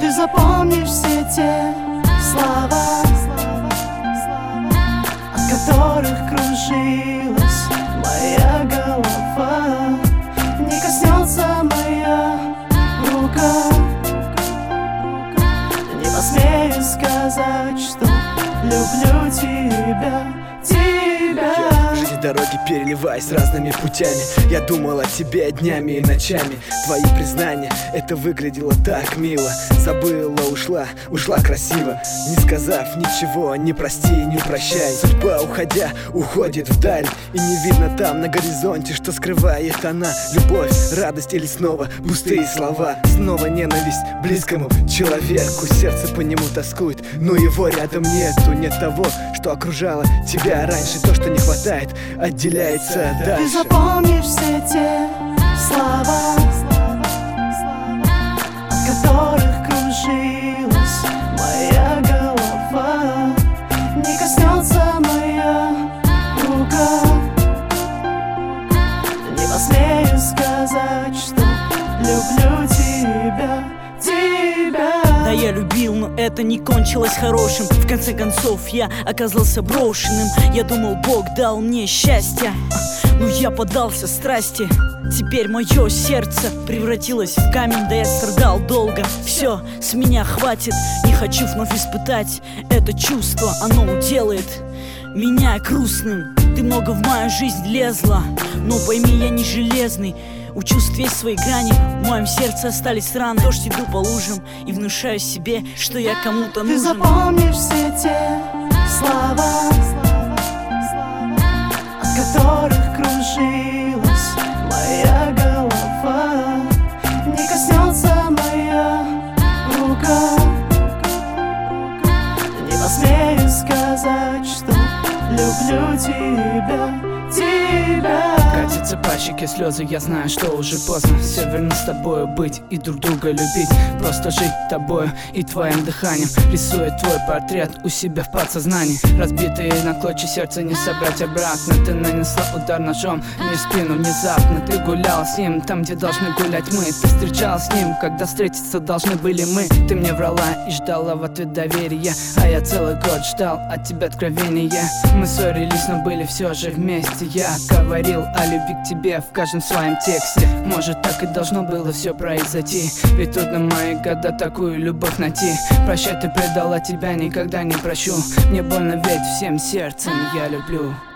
Ты запомнишь все те слова, от которых кружилась моя голова. Не коснется моя рука, не посмею сказать, что люблю тебя. В жизни дороги переливаясь разными путями, я думал о тебе днями и ночами. Твои признания, это выглядело так мило. Забыла, ушла красиво, не сказав ничего, не прости, не прощай. Судьба, уходя, уходит вдаль, и не видно там на горизонте, что скрывает она. Любовь, радость или снова пустые слова. Снова ненависть близкому человеку, сердце по нему тоскует, но его рядом нету. Нет того, что окружало тебя раньше, то, что не хватает, отделяется дальше. Ты запомнишь все те слова, от которых кружилась моя голова. Не коснется моя рука, не посмею сказать, что люблю тебя. Да, я любил, но это не кончилось хорошим. В конце концов я оказался брошенным. Я думал, Бог дал мне счастье, но я поддался страсти. Теперь мое сердце превратилось в камень, да я страдал долго. Все, с меня хватит, не хочу вновь испытать это чувство. Оно делает меня грустным. Ты много в мою жизнь лезла, но пойми, я не железный. Учусь весь свои грани, в моем сердце остались раны. Дождь, иду по лужам и внушаю себе, что я кому-то нужен. Ты запомнишь все те слова, от которых кружилась моя голова. Не коснется моя рука, не посмею сказать, что люблю тебя. Катятся по щеке слезы, я знаю, что уже поздно. Все верно с тобою быть и друг друга любить. Просто жить тобою и твоим дыханием, рисуя твой портрет у себя в подсознании. Разбитые на клочья сердце не собрать обратно. Ты нанесла удар ножом мне в спину внезапно. Ты гуляла с ним там, где должны гулять мы. Ты встречалась с ним, когда встретиться должны были мы. Ты мне врала и ждала в ответ доверия, а я целый год ждал от тебя откровения. Мы ссорились, но были все же вместе. Я говорил о любви к тебе в каждом своем тексте. Может, так и должно было все произойти, ведь трудно мои года такую любовь найти. Прощай, ты предала, тебя никогда не прощу. Мне больно, ведь всем сердцем я люблю.